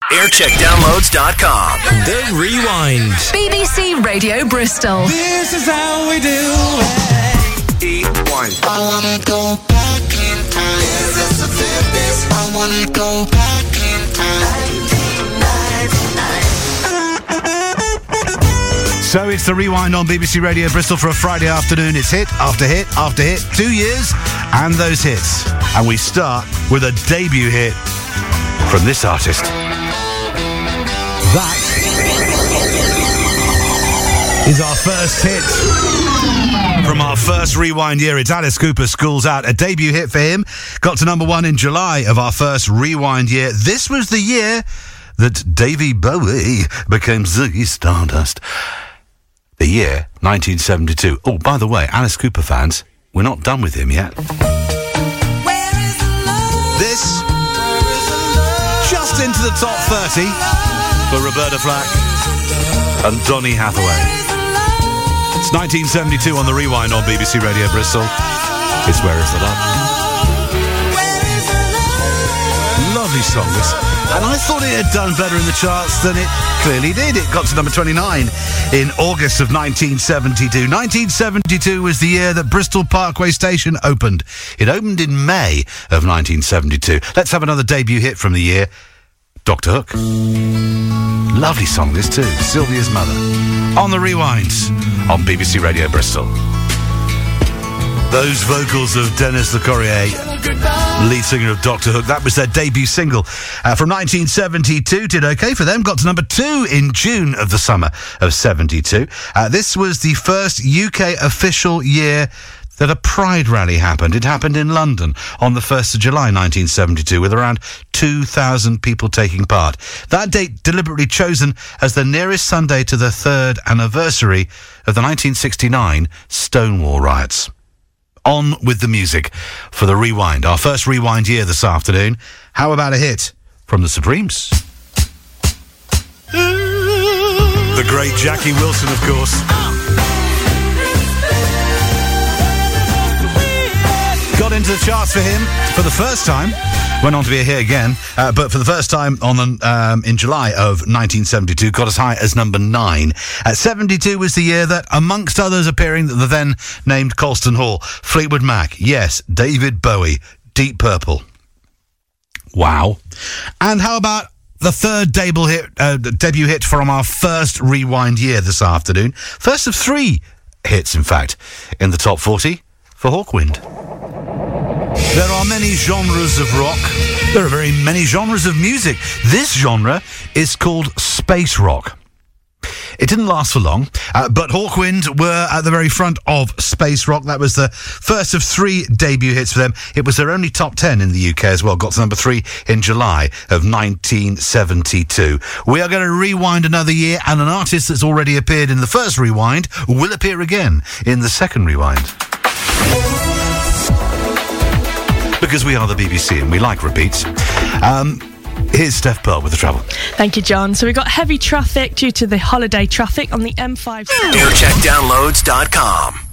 Aircheckdownloads.com. The Rewind. BBC Radio Bristol. This is how we do it. E1. I wanna go back in time. Is this a fitness? I wanna go back in time. So it's The Rewind on BBC Radio Bristol for a Friday afternoon. It's hit after hit after hit. 2 years and those hits. And we start with a debut hit from this artist. That is our first hit from our first Rewind year. It's Alice Cooper, School's Out. A debut hit for him. Got to number 1 in July of our first Rewind year. This was the year that Davy Bowie became Ziggy Stardust. The year 1972. Oh, by the way, Alice Cooper fans, we're not done with him yet. This just into the top 30 for Roberta Flack and Donny Hathaway. It's 1972 on The Rewind on BBC Radio Bristol. It's Where Is the Love? Lovely song, this. And I thought it had done better in the charts than it clearly did. It got to number 29 in August of 1972. 1972 was the year that Bristol Parkway Station opened. It opened in May of 1972. Let's have another debut hit from the year. Dr. Hook. Lovely song, this too. Sylvia's Mother. On The Rewind on BBC Radio Bristol. Those vocals of Dennis LeCorrier, lead singer of Dr. Hook, that was their debut single from 1972. Did okay for them. Got to number 2 in June of the summer of 72. This was the first UK official year that a Pride rally happened. It happened in London on the 1st of July 1972 with around 2,000 people taking part. That date deliberately chosen as the nearest Sunday to the 3rd anniversary of the 1969 Stonewall riots. On with the music for The Rewind, our first Rewind year this afternoon. How about a hit from the Supremes? The great Jackie Wilson, of course. Got into the charts for him for the first time. Went on to be a hit again, but for the first time in July of 1972, got as high as number 9. 72 was the year that, amongst others appearing, the then named Colston Hall, Fleetwood Mac, yes, David Bowie, Deep Purple. Wow. And how about the third debut hit from our first Rewind year this afternoon? First of 3 hits, in fact, in the top 40 for Hawkwind. There are many genres of rock. There are very many genres of music. This genre is called space rock. It didn't last for long, but Hawkwind were at the very front of space rock. That was the first of 3 debut hits for them. It was their only top 10 in the UK as well. Got to number 3 in July of 1972. We are going to rewind another year, and an artist that's already appeared in the first Rewind will appear again in the second Rewind. Because we are the BBC and we like repeats. Here's Steph Pearl with the travel. Thank you, John. So we've got heavy traffic due to the holiday traffic on the M5. Aircheckdownloads.com.